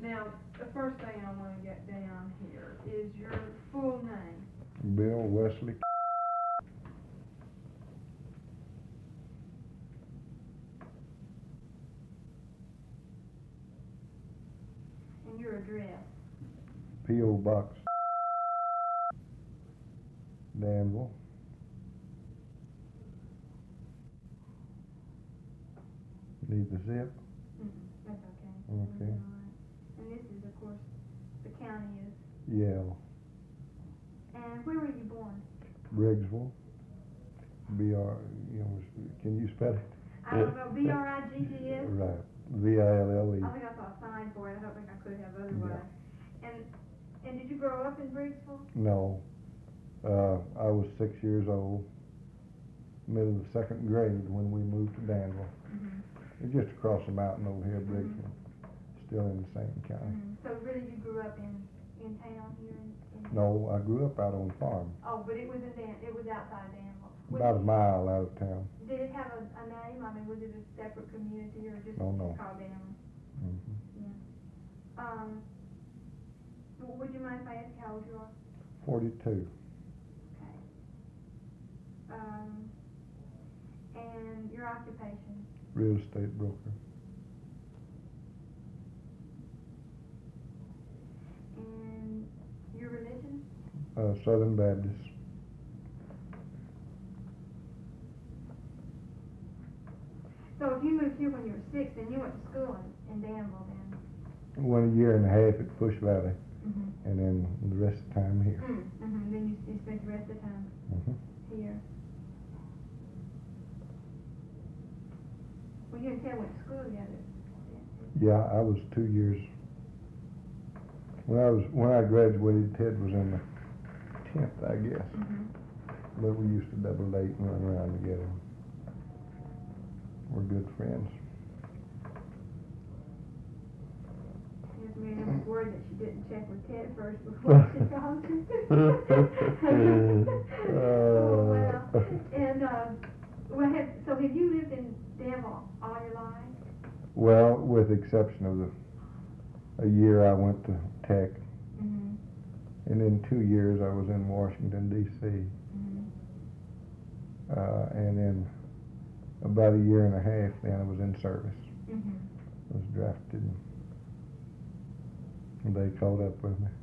Now, the first thing I want to get down here is your full name. Bill Wesley. And your address. P.O. Box. Danville. Need the zip? That's okay. Okay. All right. And this is, of course, the county is. Yale. And where were you born? Briggsville. B.R. You know, can you spell it? I don't know, B-R-I-G-G-S? Right. V-I-L-L-E. I think I saw a sign for it. I don't think I could have otherwise. Yeah. And did you grow up in Briggsville? No. I was 6 years old, middle of the second grade when we moved to Danville. It's just across the mountain over here, Briggsville. Still in the same county. So really you grew up in town here in No, I grew up out on the farm. Oh, but it was it was outside Danville. About a mile out of town. Did it have a name? I mean, was it a separate community or just No. called Danville? Yeah. Would you mind if I ask how old you are? 42. Okay. And your occupation? Real estate broker. And your religion? Southern Baptist. So if you moved here when you were 6, then you went to school in Danville then? Went a year and a half at Push Valley, and then the rest of the time here. Then you spent the rest of the time here. Well, you and Ted went to school together. Yeah, I was 2 years. When I graduated, Ted was in the 10th, I guess. But we used to double date and run around together. We're good friends. Yes, Mary, I was worried that she didn't check with Ted first before she called you. Oh, wow. And, so have you lived in Danville all your life? Well, with the exception of a year I went to Tech, and then 2 years I was in Washington, D.C., and then about a year and a half then I was in service. I was drafted, and they caught up with me.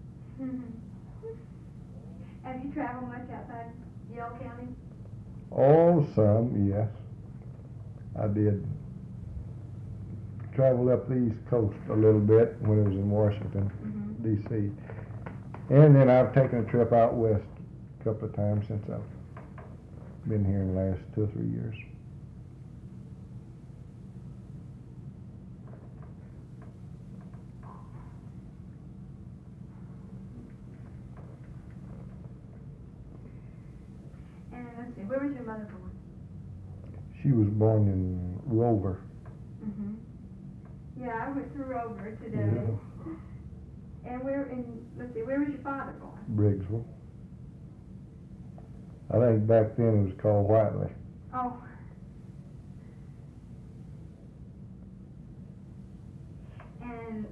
Have you traveled much outside Yale County? Oh, some, yes. I did travel up the East Coast a little bit when I was in Washington, D.C. And then I've taken a trip out west a couple of times since I've been here in the last 2 or 3 years. And let's see, where was your mother born? She was born in Rover. Yeah, I went through Rover today. Yeah. And where was your father born? Briggsville. I think back then it was called Whiteley. Oh. And,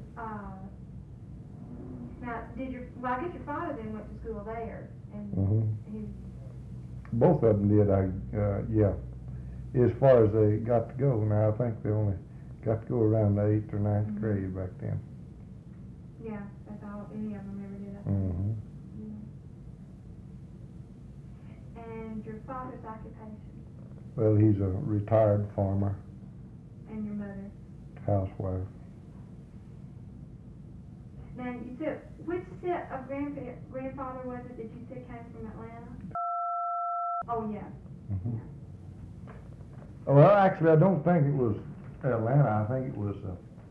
now, I guess your father then went to school there, and he... Both of them did, yeah. As far as they got to go, now I think they only got to go around the 8th or 9th grade back then. Yeah, that's all any of them ever did. And your father's occupation? Well, he's a retired farmer. And your mother? Housewife. Now, you said, which set of grandfather was it that you said came from Atlanta? Oh, yeah. Well, actually, I don't think it was Atlanta. I think it was